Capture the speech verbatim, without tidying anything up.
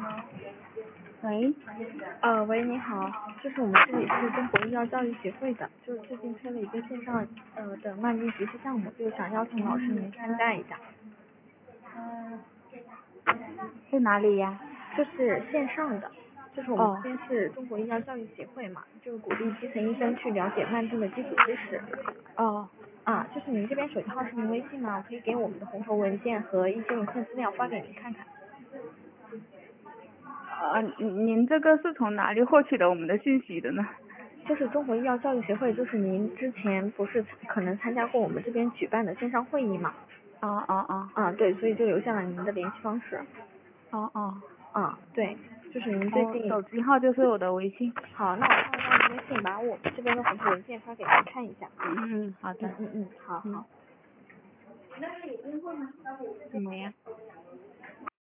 喂， 呃，喂，你好，就是我们这里是中国医药教育协会的，就是最近推了一个线上呃的慢病学习项目，就想邀请老师您参加一下。 在哪里呀？ 就是线上的，就是我们哦这边是中国医药教育协会嘛，就是鼓励基层医生去了解慢病的基础知识。 哦， 啊，就是您这边手机号是您微信吗？我可以给我们的红头文件和一些文课资料发给您看看。 呃，您您这个是从哪里获取的我们的信息的呢？ 就是中国医药教育协会，就是您之前不是可能参加过我们这边举办的线上会议嘛？ 哦哦哦， 啊，对，所以就留下了您的联系方式。 哦哦， 啊，对，就是您最哦， 近。 手机号就是我的微信。 好，那我看一下您微信，把我们这边的红头文件发给您看一下。 嗯嗯，好的。 嗯嗯嗯，好好。 嗯，怎么样？